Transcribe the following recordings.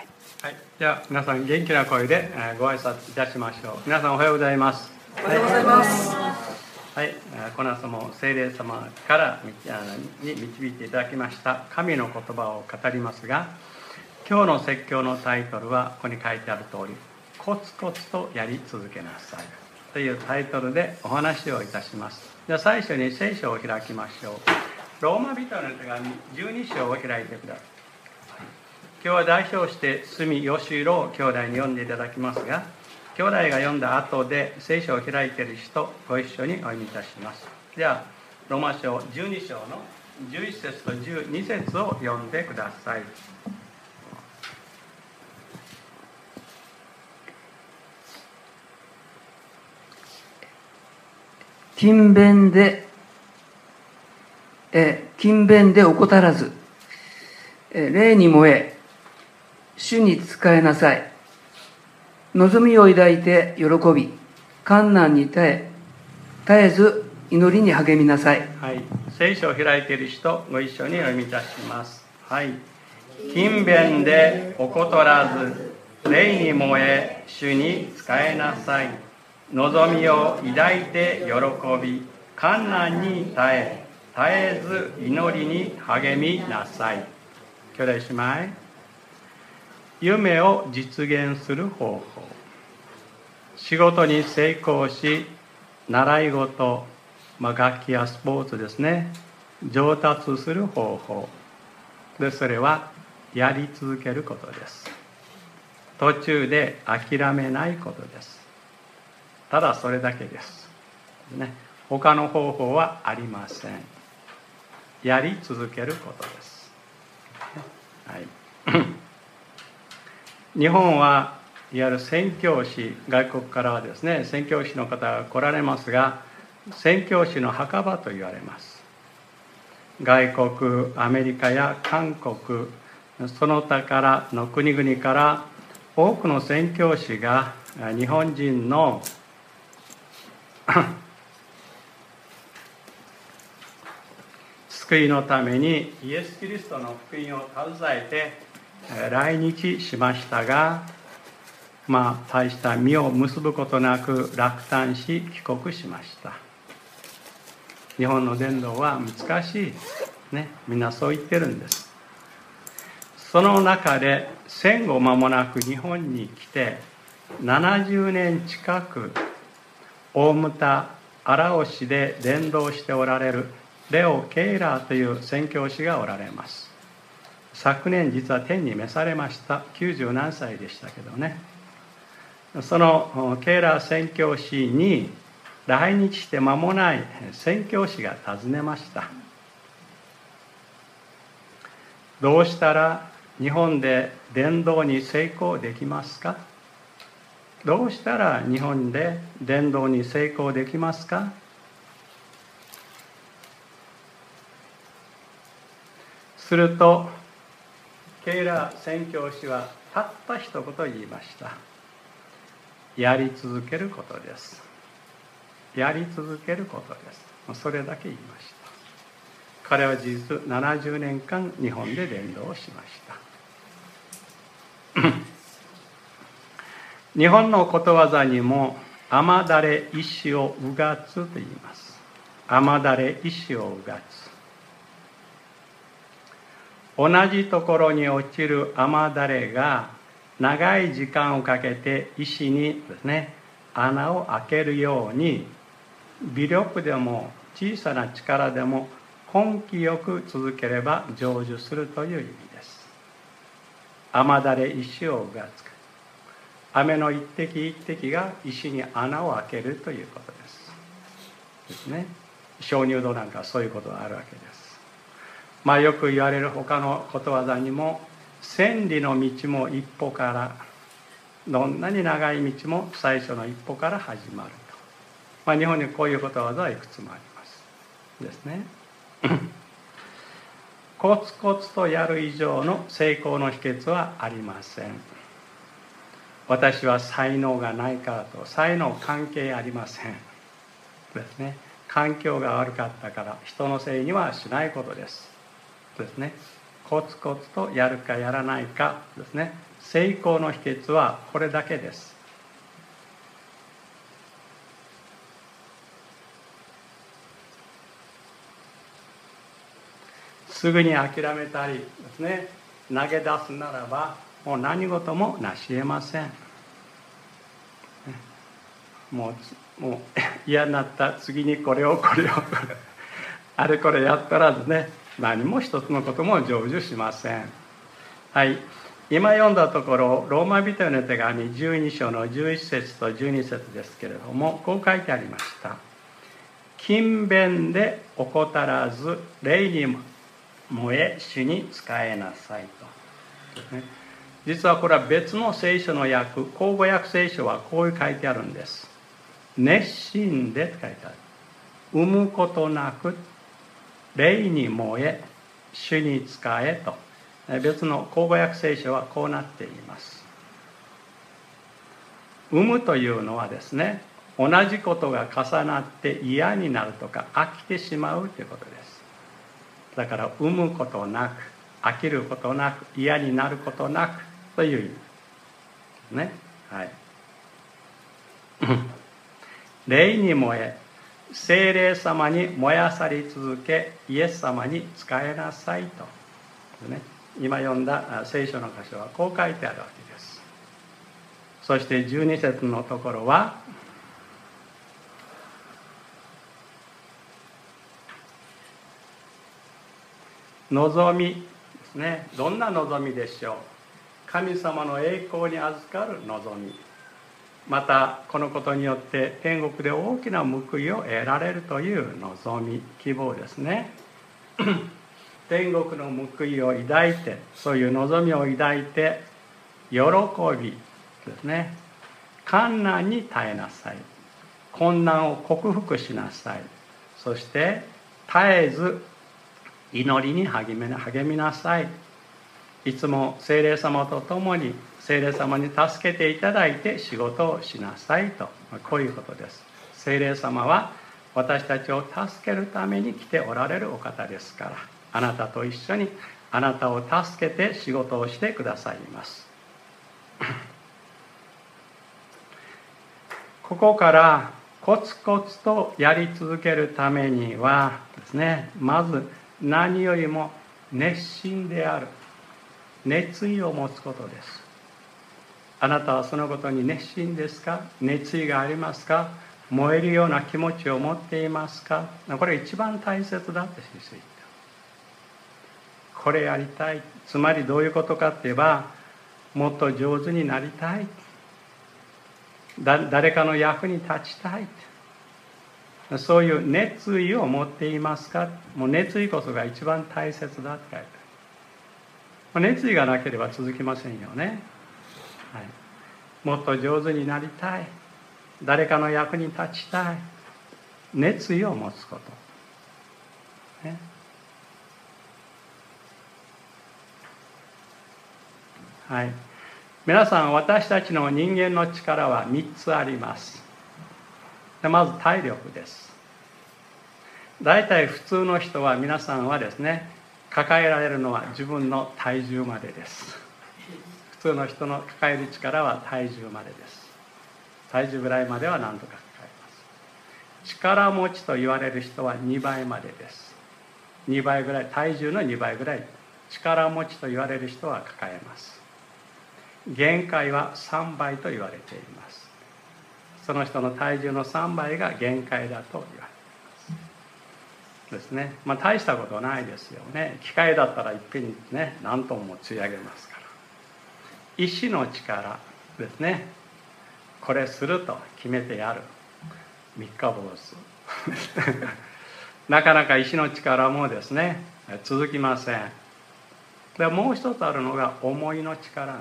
はい、では皆さん元気な声でご挨拶いたしましょう。皆さんおはようございます。 おはようございます。 はい、この朝も聖霊様からに導いていただきました神の言葉を語りますが、今日の説教のタイトルはここに書いてある通り、コツコツとやり続けなさいというタイトルでお話をいたします。では最初に聖書を開きましょう。ローマ人の手紙12章を開いてください。今日は代表して住吉郎兄弟に読んでいただきますが、兄弟が読んだ後で聖書を開いている人ご一緒にお読みいたします。ではローマ書12章の11節と12節を読んでください。 勤勉で怠らず、霊に燃え主に仕えなさい。望みを抱いて喜び、困難に絶えず祈りに励みなさい。 はい、聖書を開いている人ご一緒にお読みいたします。はい、勤勉で怠らず、霊に燃え主に仕えなさい。望みを抱いて喜び、困難に絶えず祈りに励みなさい。兄弟姉妹、夢を実現する方法、仕事に成功し、習い事、楽器やスポーツですね、上達する方法で、それはやり続けることです。途中で諦めないことです。ただそれだけです、ね、他の方法はありません。やり続けることです、はい日本はいわゆる宣教師、外国からはですね、宣教師の方が来られますが、宣教師の墓場と言われます。外国、アメリカや韓国、その他からの国々から多くの宣教師が日本人の救いのためにイエス・キリストの福音を携えて来日しましたが、大した実を結ぶことなく落胆し帰国しました。日本の伝道は難しい、ね、みんなそう言ってるんです。その中で戦後間もなく日本に来て70年近く大牟田荒尾市で伝道しておられるレオ・ケイラーという宣教師がおられます。昨年実は天に召されました。90何歳でしたけどね。そのケイラー宣教師に来日して間もない宣教師が尋ねました。どうしたら日本で伝道に成功できますか？どうしたら日本で伝道に成功できますか？するとケイラー宣教師はたった一言言いました。やり続けることです。やり続けることです。それだけ言いました。彼は事実70年間日本で伝道をしました日本のことわざにも雨だれ石をうがつと言います。雨だれ石をうがつ、同じところに落ちる雨だれが長い時間をかけて石にですね、穴を開けるように、微力でも小さな力でも根気よく続ければ成就するという意味です。雨だれ石をうがつく、雨の一滴一滴が石に穴を開けるということですね。鍾乳洞なんかそういうことがあるわけです。よく言われる他のことわざにも、千里の道も一歩から、どんなに長い道も最初の一歩から始まると。日本にこういうことわざはいくつもありますですねコツコツとやる以上の成功の秘訣はありません。私は才能がないからと、才能関係ありませんですね。環境が悪かったから人のせいにはしないことですね。 コツコツとやるかやらないかですね。成功の秘訣はこれだけです。すぐに諦めたりですね、投げ出すならばもう何事もなし得ません。もう嫌になった次にこれをあれこれやったらですね、何も一つのことも成就しません。はい、今読んだところローマ人への手紙12章の11節と12節ですけれども、こう書いてありました。勤勉で怠らず霊に燃え主に仕えなさいと、ね、実はこれは別の聖書の訳、口語訳聖書はこう書いてあるんです。熱心でって書いてある。産むことなく霊に燃え主に仕えと、別の口語訳聖書はこうなっています。産むというのはですね、同じことが重なって嫌になるとか飽きてしまうということです。だから産むことなく飽きることなく嫌になることなくという意味ですね。はい。霊に燃え聖霊様に燃やさり続けイエス様に仕えなさいと、ね、今読んだ聖書の箇所はこう書いてあるわけです。そして12節のところは望みですね。どんな望みでしょう。神様の栄光に預かる望み、またこのことによって天国で大きな報いを得られるという望み、希望ですね。天国の報いを抱いて、そういう望みを抱いて喜びですね。困難に耐えなさい、困難を克服しなさい、そして絶えず祈りに励みなさい。いつも聖霊様と共に聖霊様に助けていただいて仕事をしなさいと、こういうことです。聖霊様は私たちを助けるために来ておられるお方ですから、あなたと一緒にあなたを助けて仕事をしてくださいます。ここからコツコツとやり続けるためにはですね、まず何よりも熱心である、熱意を持つことです。あなたはそのことに熱心ですか？熱意がありますか？燃えるような気持ちを持っていますか？これ一番大切だって先生言った。これやりたい、つまりどういうことかって言えば、もっと上手になりたい、誰かの役に立ちたい、そういう熱意を持っていますか？もう熱意こそが一番大切だって書いてある。熱意がなければ続きませんよね。はい、もっと上手になりたい、誰かの役に立ちたい、熱意を持つこと、ね。はい、皆さん、私たちの人間の力は3つあります。まず体力です。だいたい普通の人は、皆さんはですね、抱えられるのは自分の体重までです。普通の人の抱える力は体重までです。体重ぐらいまでは何とか抱えます。力持ちと言われる人は2倍までです。2倍ぐらい、体重の2倍ぐらい力持ちと言われる人は抱えます。限界は3倍と言われています。その人の体重の3倍が限界だと言われていますですね。大したことないですよね。機械だったらいっぺんにね、何トンも釣り上げますから。意志の力ですね。これすると決めてやる、三日坊主なかなか意志の力もですね、続きません。でもう一つあるのが思いの力なんです、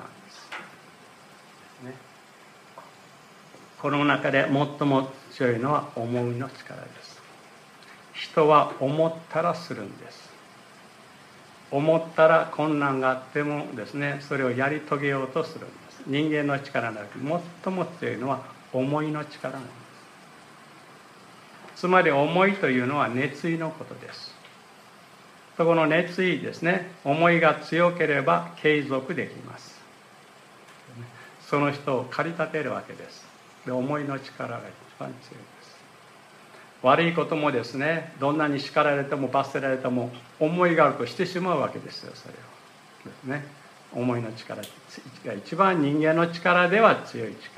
ね。この中で最も強いのは思いの力です。人は思ったらするんです。思ったら困難があってもですね、それをやり遂げようとするんです。人間の力の中で最も強いのは思いの力なんです。つまり思いというのは熱意のことです。 そこの熱意ですね、思いが強ければ継続できます。その人を駆り立てるわけです。で、思いの力が一番強いです。悪いこともですね、どんなに叱られても罰せられても思いがあるとしてしまうわけですよ。それをですね、思いの力が一番人間の力では強い力です。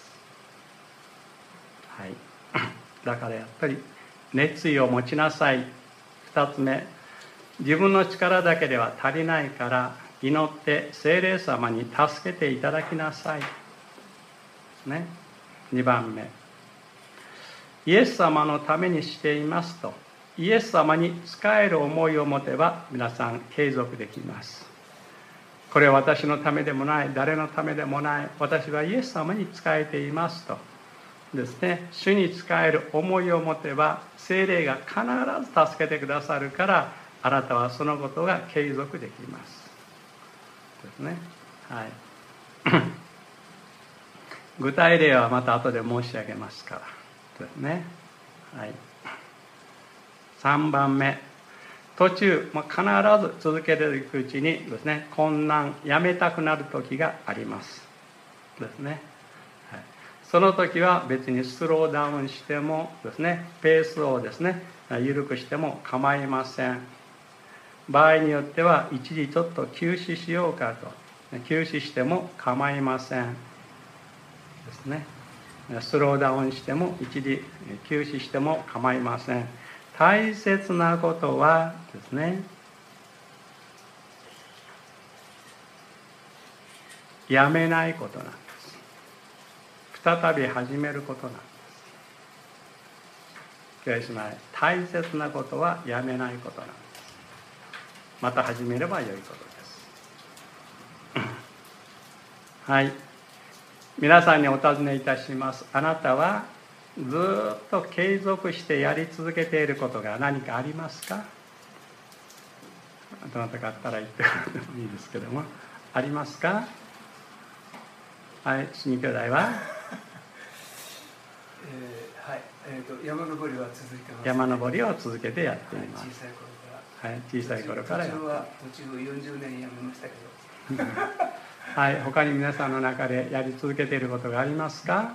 はい。だからやっぱり熱意を持ちなさい。2つ目、自分の力だけでは足りないから祈って聖霊様に助けていただきなさい。ね。2番目、イエス様のためにしていますと、イエス様に仕える思いを持てば皆さん継続できます。これは私のためでもない、誰のためでもない、私はイエス様に仕えていますとですね、主に仕える思いを持てば聖霊が必ず助けてくださるから、あなたはそのことが継続できますですね。はい。具体例はまた後で申し上げますからですね。はい。3番目、途中、必ず続けていくうちにですね、困難、やめたくなる時がありますですね。はい、その時は別にスローダウンしてもですね、ペースをですね、緩くしても構いません。場合によっては一時ちょっと休止しようかと、休止しても構いませんですね。スローダウンしても一時休止しても構いません。大切なことはですね、やめないことなんです。再び始めることなんです。教師前、大切なことはやめないことなんです。また始めればよいことです。はい。皆さんにお尋ねいたします。あなたはずっと継続してやり続けていることが何かありますか？どなたかあったら言ってもいいですけども、ありますか？はい、新兄弟ははい、山登りは続いてます、ね。 山登りを続けてやっています。 はい、小さい頃から。途中40年やめましたけど。 はい、他に皆さんの中でやり続けていることがありますか？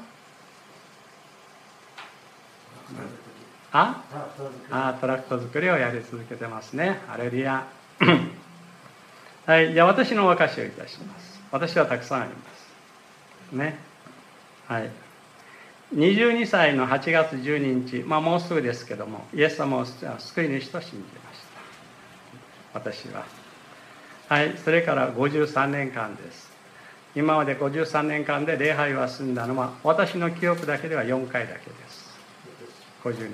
トラクト作りをやり続けてますね。ハレルヤ。はい、じゃあ私のお証しをいたします。私はたくさんありますね。はい、22歳の8月12日、もうすぐですけども、イエス様を救い主と信じました、私は。はい、それから53年間です。今まで53年間で礼拝は済んだのは、私の記憶だけでは4回だけです。53年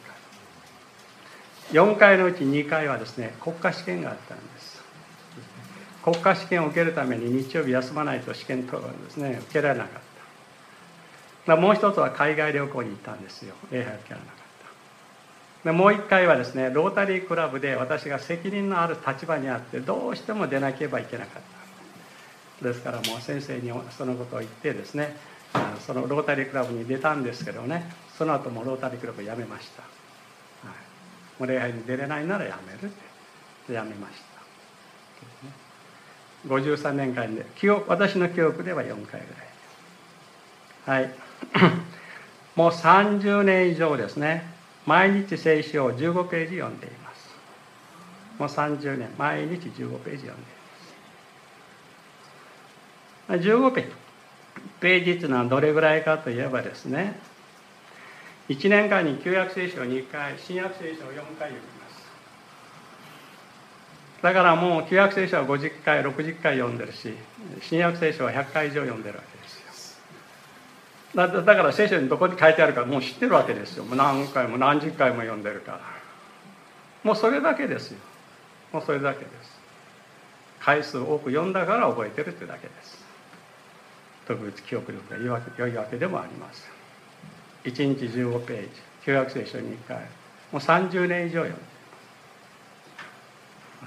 間。4回のうち2回はですね、国家試験があったんです。国家試験を受けるために日曜日休まないと試験等はですね、受けられなかった。もう一つは海外旅行に行ったんですよ。礼拝を受けられなかった。でもう一回はですね、ロータリークラブで私が責任のある立場にあってどうしても出なければいけなかった。ですからもう先生にそのことを言ってですね、そのロータリークラブに出たんですけどね、その後もロータリークラブをやめました。はい、もう礼拝に出れないならやめるってやめました。53年間で私の記憶では4回ぐらい。はい。もう30年以上ですね、毎日聖書を15ページ読んでいます。もう30年、毎日15ページ読んでいます。15ページというのはどれぐらいかといえばですね、1年間に旧約聖書を2回、新約聖書を4回読みます。だからもう旧約聖書は50回、60回読んでるし、新約聖書は100回以上読んでるわけですよ。だから聖書にどこに書いてあるかもう知ってるわけですよ。もう何回も何十回も読んでるから。もうそれだけですよ。もうそれだけです。回数多く読んだから覚えてるってだけです。特別記憶力が良いわけでもありません。1日15ページ、旧約聖書2回、もう30年以上読んでいます。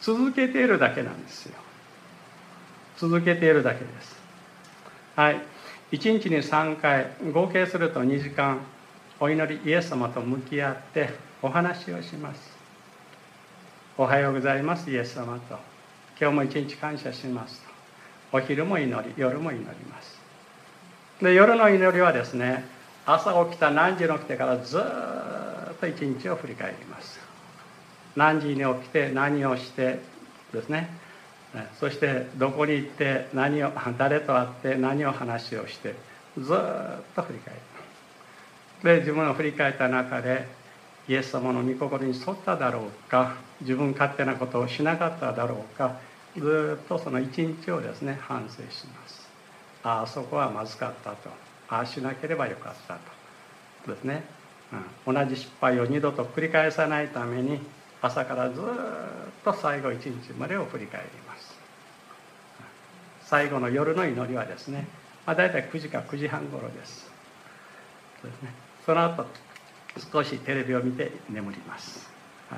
続けているだけなんですよ。続けているだけです。はい。1日に3回、合計すると2時間、お祈り、イエス様と向き合ってお話をします。 おはようございますイエス様と、今日も一日感謝しますと、お昼も祈り、夜も祈ります。で、夜の祈りはですね、朝起きた何時に起きてからずっと一日を振り返ります。何時に起きて何をしてですね、そしてどこに行って誰と会って何を話をしてずっと振り返る。で、自分を振り返った中でイエス様の御心に沿っただろうか、自分勝手なことをしなかっただろうか、ずっとその一日をですね反省します。あそこはまずかったと、ああしなければよかったとですね、同じ失敗を二度と繰り返さないために朝からずっと最後一日までを振り返ります。最後の夜の祈りはですね、大体9時か9時半頃です。ですね、その後少しテレビを見て眠ります。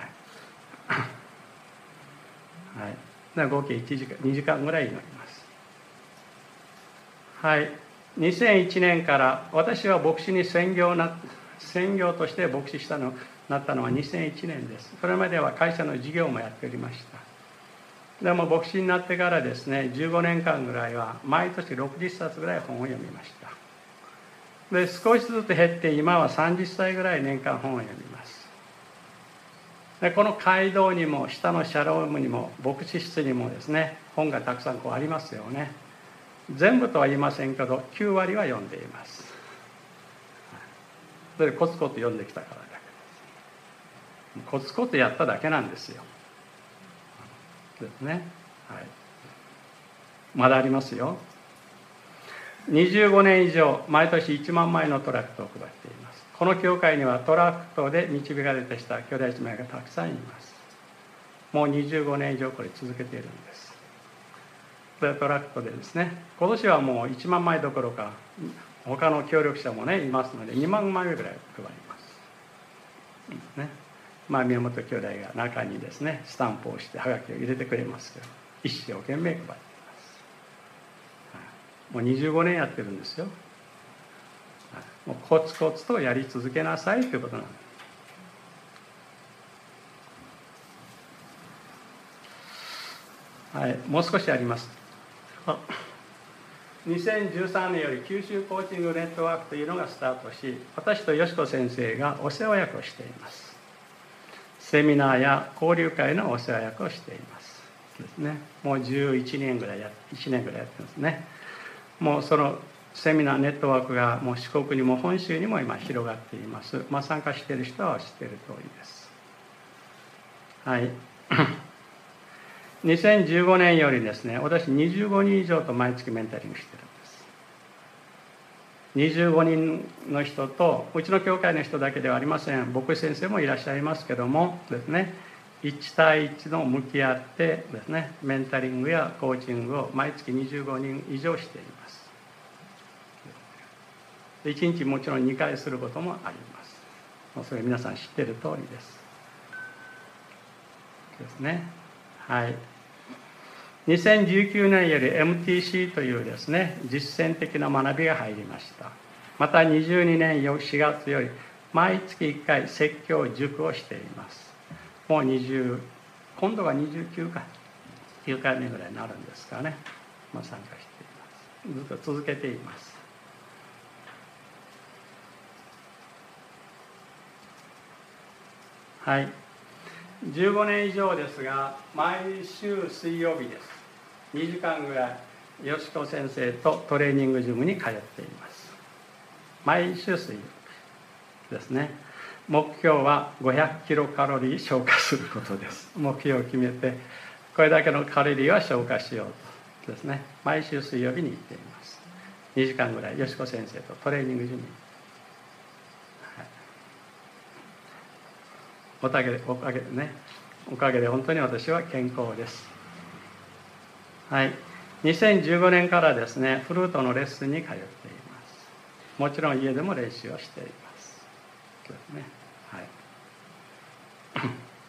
はい、合計1時間2時間ぐらい祈ります。はい、2001年から私は牧師に専業として牧師なったのは2001年です。それまでは会社の事業もやっておりました。でも牧師になってからですね、15年間ぐらいは毎年60冊ぐらい本を読みました。で、少しずつ減って今は30歳ぐらい年間本を読みます。で、この街道にも下のシャロームにも牧師室にもですね、本がたくさんありますよね。全部とは言いませんけど9割は読んでいます。それコツコツ読んできたからだけです。コツコツやっただけなんですよ。ですね。はい。まだありますよ。25年以上毎年1万枚のトラクトを配っています。この教会にはトラクトで導かれてした兄弟姉妹がたくさんいます。もう25年以上これ続けているんです。で、トラクトでですね、今年はもう1万枚どころか他の協力者もねいますので2万枚ぐらい配ります。ね、宮本兄弟が中にですねスタンプをしてハガキを入れてくれますけど、一生懸命配っています。もう25年やってるんですよ。もうコツコツとやり続けなさいということなんです。はい、もう少しあります。2013年より九州コーチングネットワークというのがスタートし、私とよしこ先生がお世話役をしています。セミナーや交流会のお世話役をしていますですね。もう1年ぐらいやってますね。もうそのセミナーネットワークがもう四国にも本州にも今広がっています。参加している人は知っている通りです。はい。2015年よりですね、私25人以上と毎月メンタリングしてるんです。25人の人と、うちの教会の人だけではありません。牧師先生もいらっしゃいますけどもですね、1対1の向き合ってですね、メンタリングやコーチングを毎月25人以上しています。1日もちろん2回することもあります。それ皆さん知っている通りです。ですね。はい。2019年より MTC というですね、実践的な学びが入りました。また22年4月より毎月1回説教塾をしています。もう今度が29回、9回目ぐらいになるんですかね。参加しています。ずっと続けています。はい。15年以上ですが、毎週水曜日です。2時間ぐらい、よしこ先生とトレーニングジムに通っています。毎週水曜日ですね。目標は500キロカロリー消化することです。目標を決めて、これだけのカロリーは消化しようとですね。毎週水曜日に行っています。2時間ぐらい、よしこ先生とトレーニングジムに。おかげで本当に私は健康です。はい。2015年からですね、フルートのレッスンに通っています。もちろん家でも練習をしています。ですね。はい。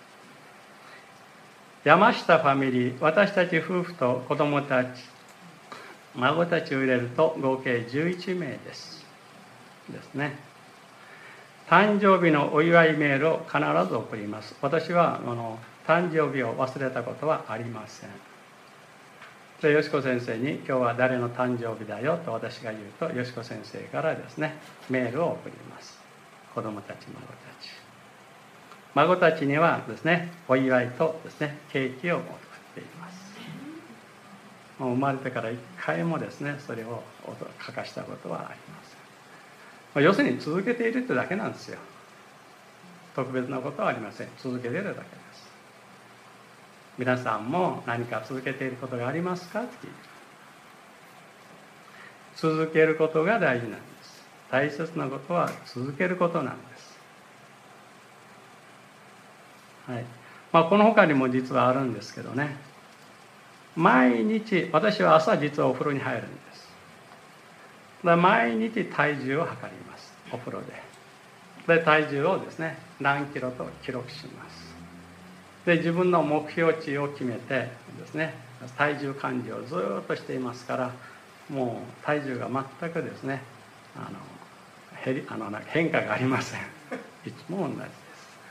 山下ファミリー、私たち夫婦と子供たち、孫たちを入れると合計11名です。ですね。誕生日のお祝いメールを必ず送ります。私は誕生日を忘れたことはありません。で、よしこ先生に今日は誰の誕生日だよと私が言うと、よしこ先生からですね、メールを送ります。子供たち、孫たちにはですね、お祝いとですね、ケーキを送っています。もう生まれてから一回もですね、それを書かしたことはありません。要するに続けているってだけなんですよ。特別なことはありません。続けているだけです。皆さんも何か続けていることがありますかって聞いて、続けることが大事なんです。大切なことは続けることなんです。はい。この他にも実はあるんですけどね、毎日、私は朝実はお風呂に入るんです。毎日体重を測ります、お風呂で。で、体重をですね、何キロと記録します。で、自分の目標値を決めてですね、体重管理をずっとしていますから、もう体重が全くですね、変化がありません。いつも同じです。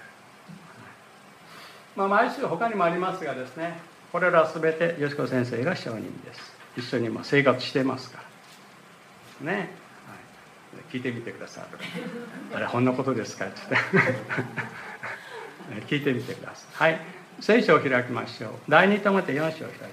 毎週他にもありますがですね、これら全てよしこ先生が証人です。一緒に生活してますからね、はい、聞いてみてください。あれ、ほんのことですかって聞いてみてください。はい、聖書を開きましょう。第2テモテ4章を開いてくださ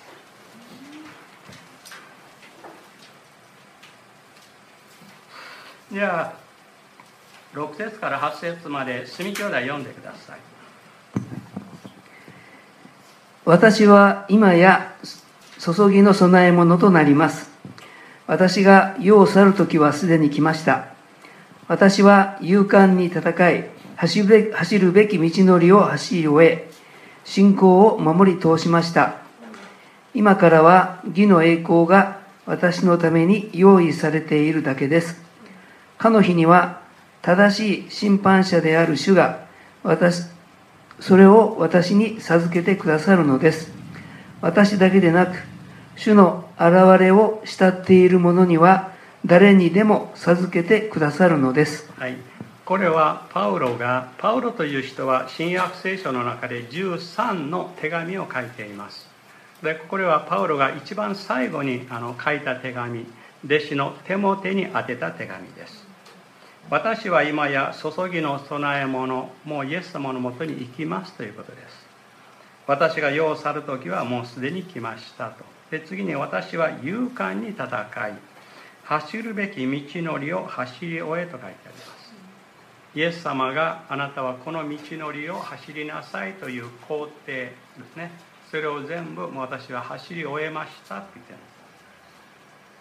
い。じゃあ6節から8節まで住兄弟読んでください。 私は今や注ぎの供え物となります。私が世を去るときはすでに来ました。私は勇敢に戦い、走るべき道のりを走り終え、信仰を守り通しました。今からは義の栄光が私のために用意されているだけです。かの日には正しい審判者である主がそれを私に授けてくださるのです。私だけでなく、主の現れを慕っている者には誰にでも授けてくださるのです。 はい、これはパウロという人は新約聖書の中で13の手紙を書いています。で、これはパウロが一番最後に書いた手紙、弟子のテモテに宛てた手紙です。私は今や注ぎの供え物、もうイエス様のもとに行きますということです。私が世を去るときはもうすでに来ましたと。で、次に私は勇敢に戦い、走るべき道のりを走り終えと書いてあります。イエス様があなたはこの道のりを走りなさいという工程ですね。それを全部私は走り終えましたと言っています。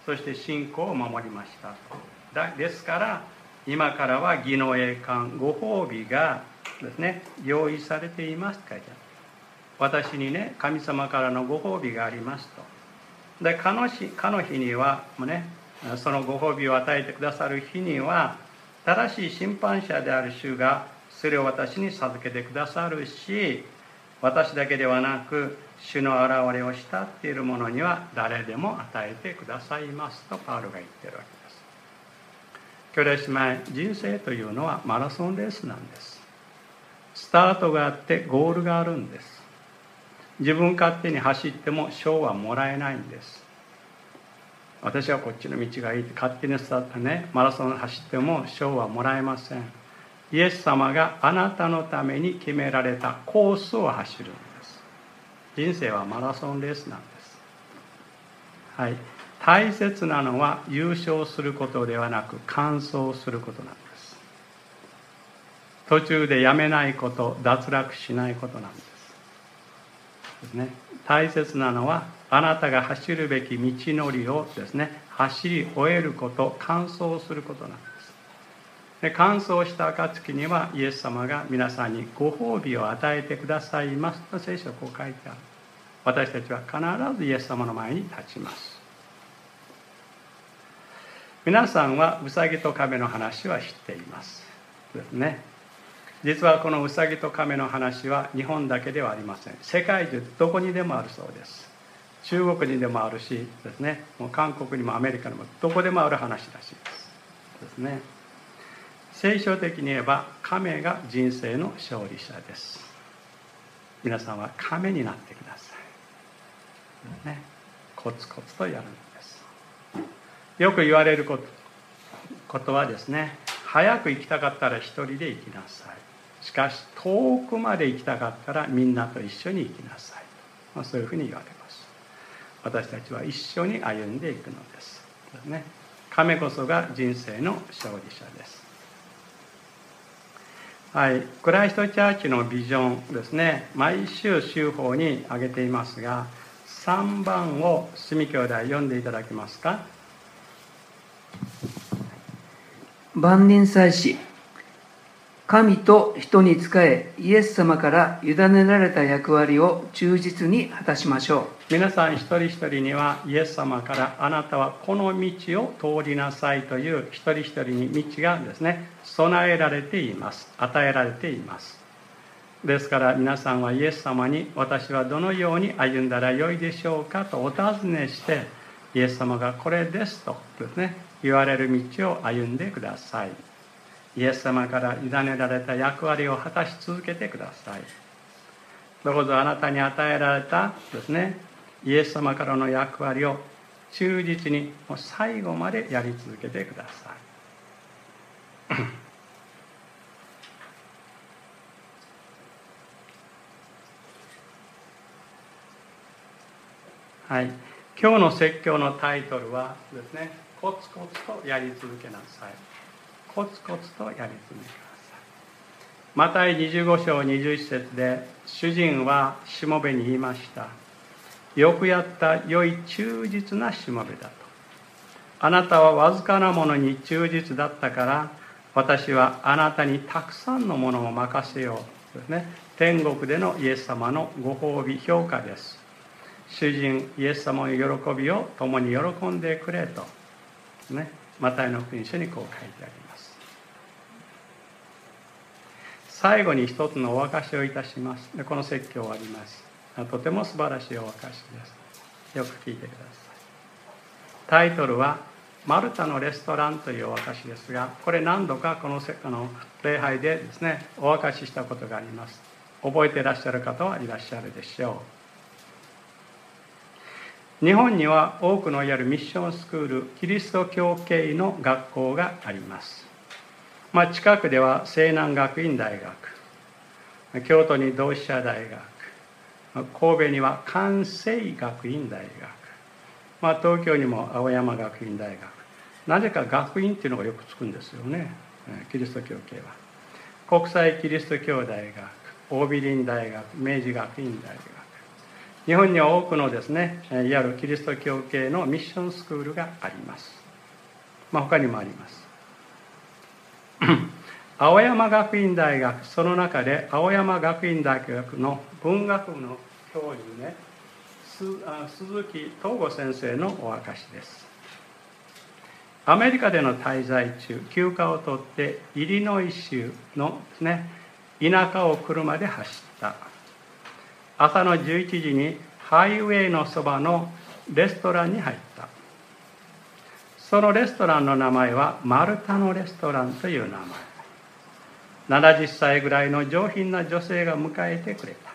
そして信仰を守りましたと。ですから今からは義の栄冠、ご褒美がですね、用意されていますと書いてある。私にね、神様からのご褒美がありますと。で、かの日にはもうね、そのご褒美を与えてくださる日には、正しい審判者である主がそれを私に授けてくださるし、私だけではなく主の現れを慕っている者には誰でも与えてくださいますとパウロが言っているわけです。兄弟姉妹、人生というのはマラソンレースなんです。スタートがあってゴールがあるんです。自分勝手に走っても賞はもらえないんです。私はこっちの道がいいって勝手にマラソン走っても賞はもらえません。イエス様があなたのために決められたコースを走るんです。人生はマラソンレースなんです。はい。大切なのは優勝することではなく完走することなんです。途中でやめないこと、脱落しないことなんですね。大切なのはあなたが走るべき道のりをですね、走り終えること、完走することなんです。で、完走した暁にはイエス様が皆さんにご褒美を与えてくださいますと聖書はこう書いてある。私たちは必ずイエス様の前に立ちます。皆さんはウサギと亀の話は知っていますですね。実はこのウサギと亀の話は日本だけではありません。世界中どこにでもあるそうです。中国にでもあるしですね、もう韓国にもアメリカにもどこでもある話らしいですね。聖書的に言えば亀が人生の勝利者です。 皆さんは亀になってください、ね、コツコツとやるんです。よく言われることはですね、早く行きたかったら一人で行きなさい、しかし遠くまで行きたかったらみんなと一緒に行きなさい、そういうふうに言われます。私たちは一緒に歩んでいくのです、ね、亀こそが人生の勝利者です。はい、クライストチャーチのビジョンですね、毎週週報に挙げていますが、3番を住兄弟読んでいただけますか。 万人祭司、神と人に仕え、イエス様から委ねられた役割を忠実に果たしましょう。皆さん一人一人にはイエス様からあなたはこの道を通りなさいという一人一人に道がですね、備えられています。与えられています。ですから皆さんはイエス様に私はどのように歩んだらよいでしょうかとお尋ねして、イエス様がこれですとですね、言われる道を歩んでください。イエス様から委ねられた役割を果たし続けてください。どうぞあなたに与えられたですね、イエス様からの役割を忠実にもう最後までやり続けてください。はい、今日の説教のタイトルはですね、コツコツとやり続けなさい。コツコツとやり続けなさい。マタイ25章21節で、主人はしもべに言いました。よくやった良い忠実なしもべだと。あなたはわずかなものに忠実だったから、私はあなたにたくさんのものを任せようですね。天国でのイエス様のご褒美評価です。主人イエス様の喜びを共に喜んでくれと、ね、マタイの福音書にこう書いてあります。最後に一つのお証しをいたします。でこの説教終わります。とても素晴らしいお証しです。よく聞いてください。タイトルはマルタのレストランというお証しですが、これ何度かこの礼拝でですね、お証ししたことがあります。覚えていらっしゃる方はいらっしゃるでしょう。日本には多くのいわゆるミッションスクール、キリスト教系の学校があります。近くでは西南学院大学、京都に同志社大学、神戸には関西学院大学、東京にも青山学院大学。なぜか学院っていうのがよくつくんですよね、キリスト教系は。国際キリスト教大学、桜美林大学、明治学院大学。日本には多くのですね、いわゆるキリスト教系のミッションスクールがあります。他にもあります。青山学院大学、その中で青山学院大学の文学部の教授ね、鈴木東吾先生のお証しです。アメリカでの滞在中、休暇を取ってイリノイ州のですね、田舎を車で走った。朝の11時にハイウェイのそばのレストランに入った。そのレストランの名前はマルタのレストランという名前。70歳ぐらいの上品な女性が迎えてくれた。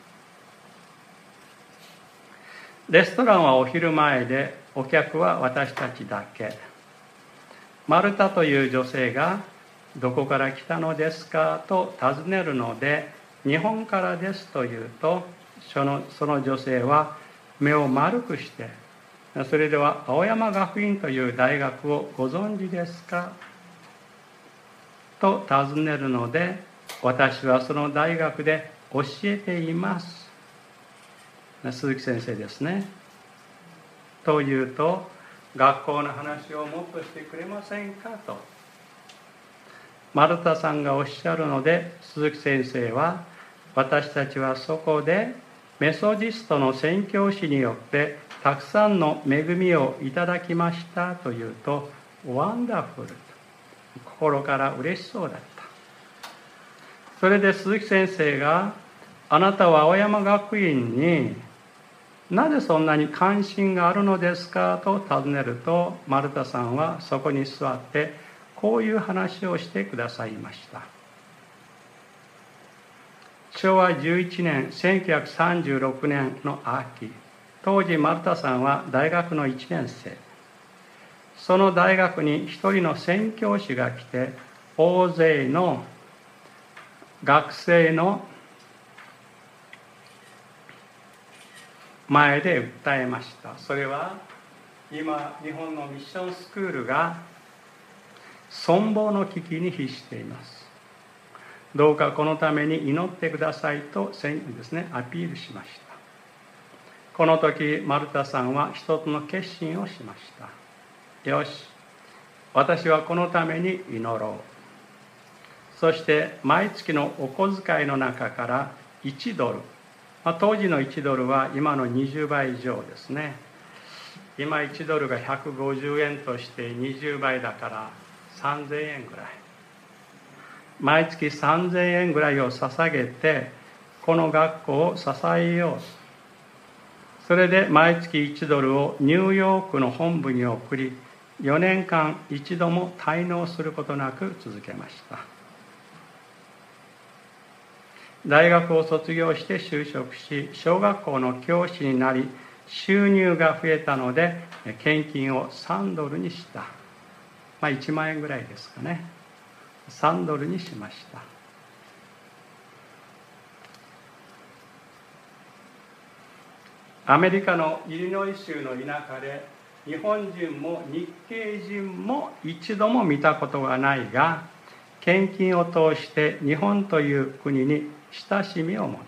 レストランはお昼前で、お客は私たちだけ。マルタという女性がどこから来たのですかと尋ねるので、日本からですと言うと、その女性は目を丸くして、それでは青山学院という大学をご存知ですかと尋ねるので、私はその大学で教えています。鈴木先生ですね。と言うと、学校の話をもっとしてくれませんかとマルタさんがおっしゃるので、鈴木先生は、私たちはそこでメソジストの宣教師によってたくさんの恵みをいただきましたと言うと、ワンダフルと心から嬉しそうだった。それで鈴木先生が、あなたは青山学院になぜそんなに関心があるのですかと尋ねると、マルタさんはそこに座ってこういう話をしてくださいました。 昭和11年1936年の秋、当時マルタさんは大学の1年生。その大学に一人の宣教師が来て、大勢の学生の前で訴えました。それは今日本のミッションスクールが存亡の危機に瀕しています。どうかこのために祈ってくださいとアピールしました。この時マルタさんは一つの決心をしました。よし、私はこのために祈ろう。そして毎月のお小遣いの中から1ドル、当時の1ドルは今の20倍以上ですね。今1ドルが150円として20倍だから3000円ぐらい。毎月3000円ぐらいを捧げてこの学校を支えよう。それで毎月1ドルをニューヨークの本部に送り、4年間一度も滞納することなく続けました。大学を卒業して就職し、小学校の教師になり、収入が増えたので献金を3ドルにした。1万円ぐらいですかね。3ドルにしました。アメリカのイリノイ州の田舎で、日本人も日系人も一度も見たことがないが、献金を通して日本という国に親しみを持った。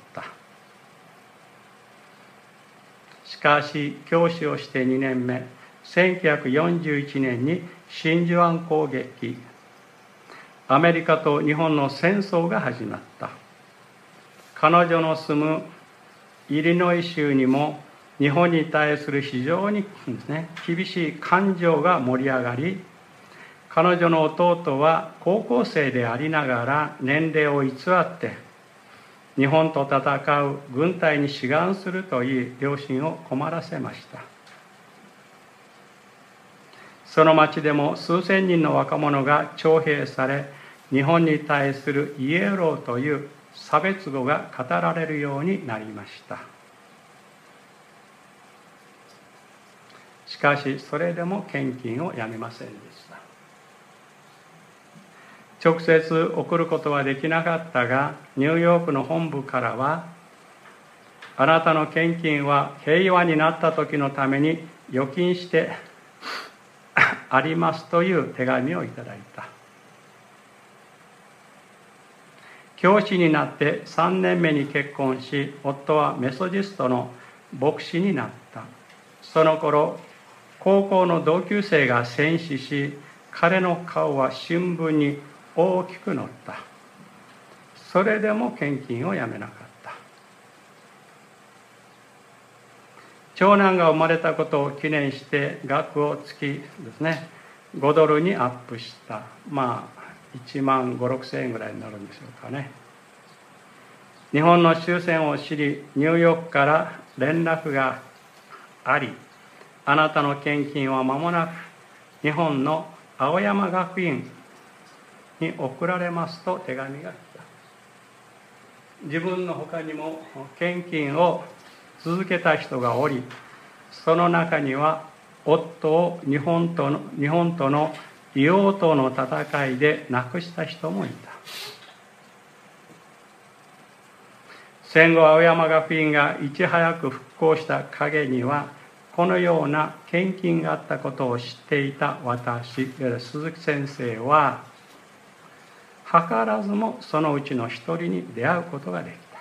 しかし教師をして2年目、1941年に真珠湾攻撃、アメリカと日本の戦争が始まった。彼女の住むイリノイ州にも日本に対する非常に厳しい感情が盛り上がり、彼女の弟は高校生でありながら年齢を偽って日本と戦う軍隊に志願するといい、両親を困らせました。その町でも数千人の若者が徴兵され、日本に対するイエローという差別語が語られるようになりました。しかしそれでも献金をやめませんでした。直接送ることはできなかったが、ニューヨークの本部からは、あなたの献金は平和になった時のために預金してありますという手紙をいただいた。教師になって3年目に結婚し、夫はメソジストの牧師になった。その頃、高校の同級生が戦死し、彼の顔は新聞に大きく載った。それでも献金をやめなかった。長男が生まれたことを記念して額を月ですね、5ドルにアップした。1万5、6千円ぐらいになるんでしょうかね。日本の終戦を知り、ニューヨークから連絡があり、あなたの献金は間もなく日本の青山学院に送られますと手紙が来た。自分の他にも献金を続けた人がおり、その中には夫を日本との硫黄島の戦いで亡くした人もいた。戦後青山学院がいち早く復興した陰には、このような献金があったことを知っていた私、鈴木先生は、図らずもそのうちの一人に出会うことができた。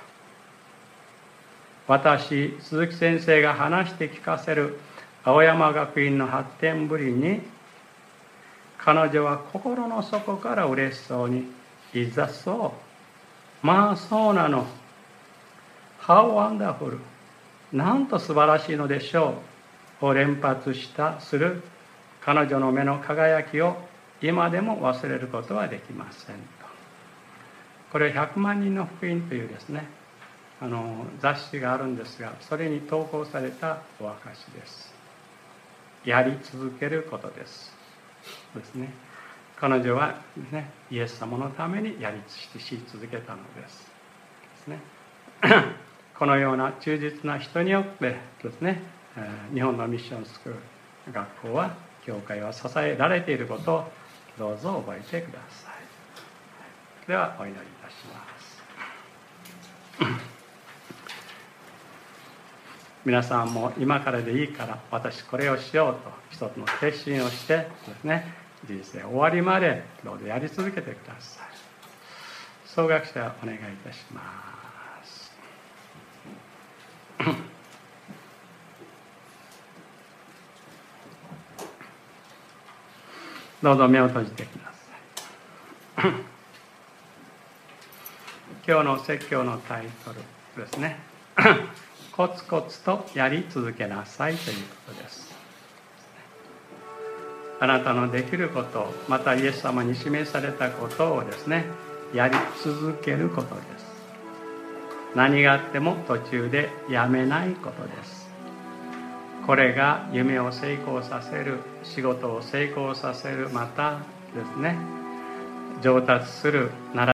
私、鈴木先生が話して聞かせる青山学院の発展ぶりに、彼女は心の底から嬉しそうに、Is that so? そうなの。How wonderful! なんと素晴らしいのでしょう。を連発する彼女の目の輝きを今でも忘れることはできませんと。これ100万人の福音というですね、雑誌があるんですが、それに投稿されたお証です。やり続けることですね。彼女はですね、イエス様のためにし続けたのですね。 このような忠実な人によってですね、日本のミッションスクール学校は教会は支えられていることをどうぞ覚えてください。ではお祈りいたします。皆さんも今からでいいから私これをしようと一つの決心をしてですね、人生終わりまでどうぞやり続けてください。総学者お願いいたします。どうぞ目を閉じてください。今日の説教のタイトルですね。コツコツとやり続けなさいということです。あなたのできること、またイエス様に示されたことをですね、やり続けることです。何があっても途中でやめないことです。これが夢を成功させる、仕事を成功させる、またですね、上達するなら